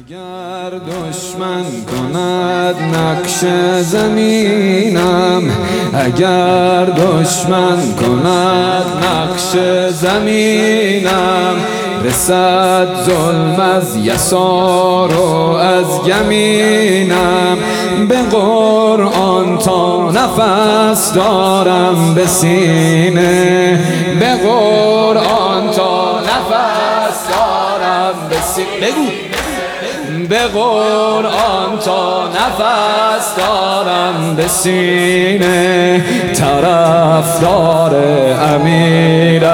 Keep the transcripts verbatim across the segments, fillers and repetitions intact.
اگر دشمن کند نقش زمینم، اگر دشمن کند نقش زمینم، رسد ظلم از یسار و از یمینم. به قرآن تا نفس دارم به سینه، به قرآن تا نفس دارم به سینه، بگو به قرآن تا نفس دارم به سینه. طرفدار امیر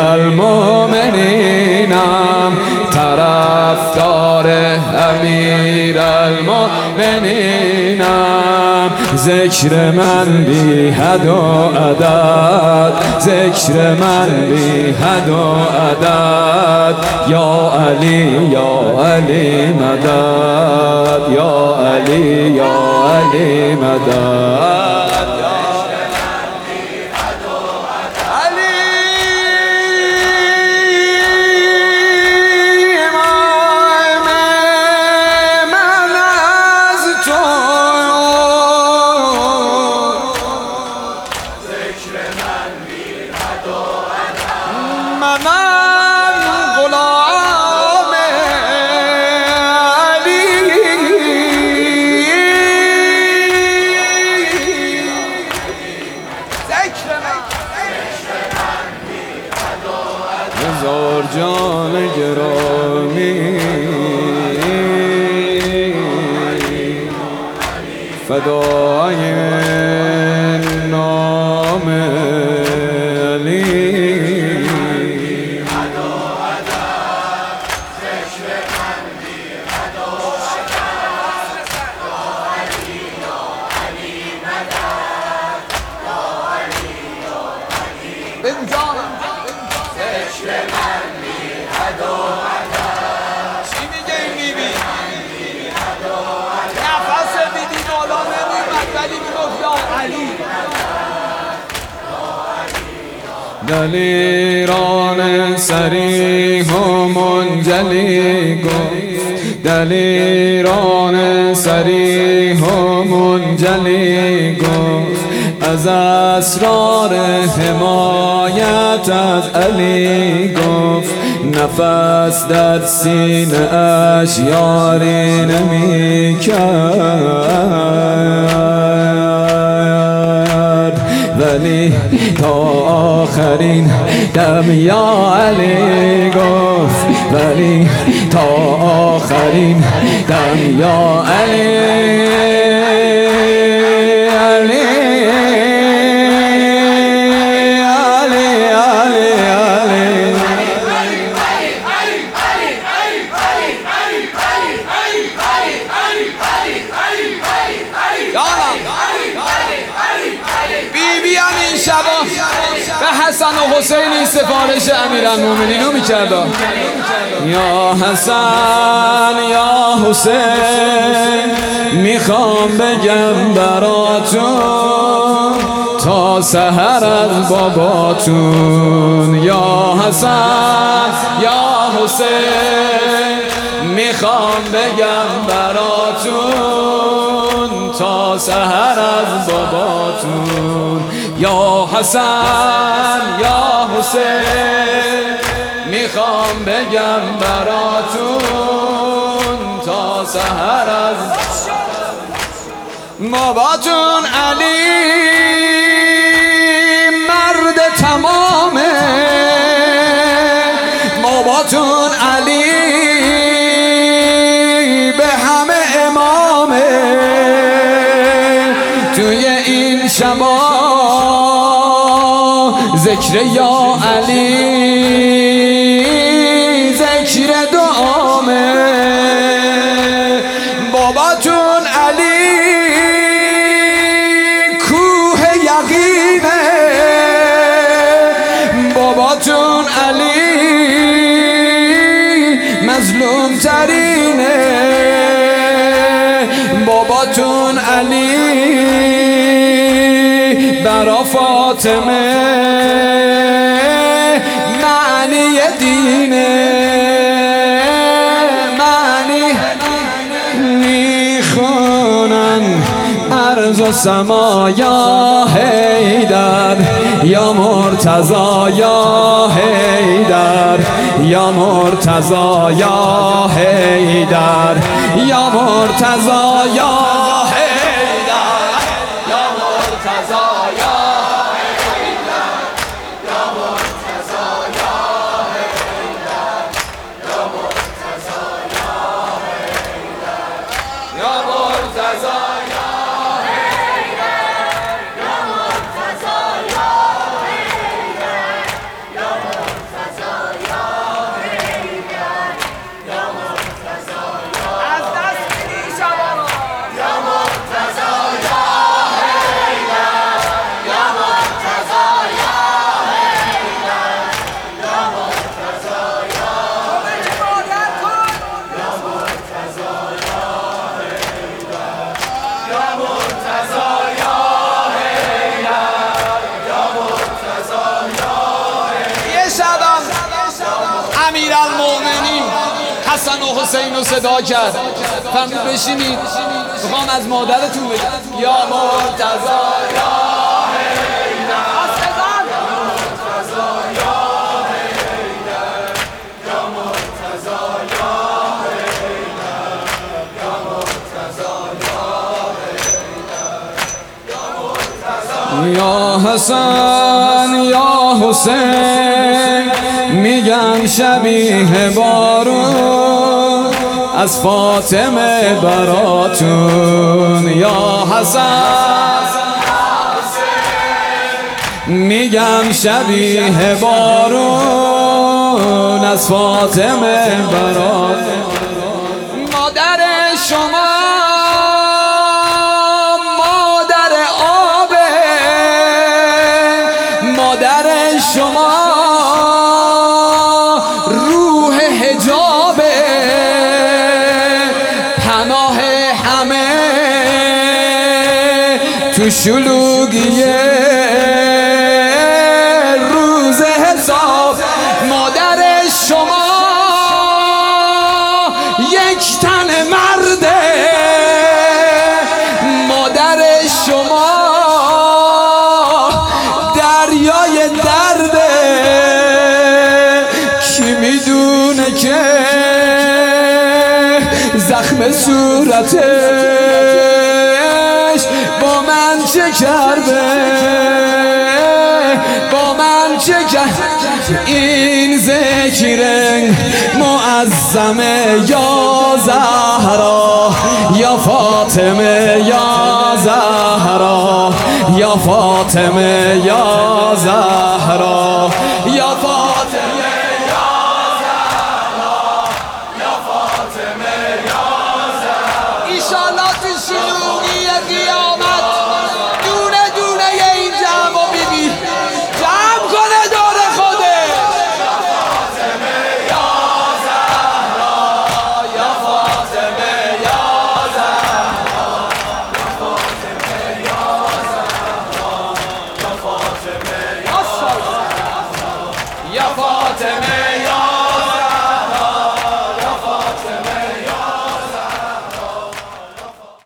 المؤمنینم، طرفدار امیر المؤمنینم. ذکر من بی حد و عدد، ذکر من بی حد و عدد. یا علی یا علی مدد، یا علی یا علی مدد. هزار جان گرامی فدای نام علی. بگو جانم ذکر من بی حد و عدد. چی میگه این بیبی؟ نفس بیدی بالا نمیمد ولی میگفت یا علی. دلیران صریح و منجلی گفت، دلیران صریح و منجلی گفت، از اسرار حمایت از علی گفت. نفس در سینه اش یاری نمی کرد، ولی تا آخرین دم یا علی گفت، ولی تا آخرین دم یا علی. بیبی هم این شبا به حسن و حسین سفارش امیرالمومنین رو میکرد. یا حسن یا حسین میخوام بگم براتون تا سحر از باباتون. یا حسن یا حسین میخوام بگم براتون تا سحر از باباتون. یا حسن یا حسین میخوام بگم براتون تا سحر از باباتون. علی مرد تمامه، باباتون علی به همه امامه. توی این شبا ذکر یا علی ذکر دعامه. باباتون علی کوه یقینه، باباتون علی مظلوم ترینه. باباتون علی برا فاطمه معنی دینه، معنی ارض و سما یا حیدر یا مرتضی یا حیدر یا مرتضی یا حیدر یا مرتضی یا امیرالمومنین حسن و حسین رو صدا کرد، فرمود بشینید میخوام از مادرتون بگم یا مرتضی یا حیدر یا مرتضی یا حیدر یا مرتضی یا حیدر یا مرتضی یا یا حیدر حسن یا حسین میگن شبیه بارون از فاطمه براتون یا حسن میگم شبیه بارون از فاطمه براتون مادر شما مادر آبه مادر شما روح حجابه پناه همه تو شلوغی روز حساب مادر شما یک تن مرده مادر شما دریای درده کی میدونه که زخم صورتش با من چه کرده با من چه کرده این ذکر معظمه یا زهرا یا فاطمه یا زهرا یا فاطمه یا زهرا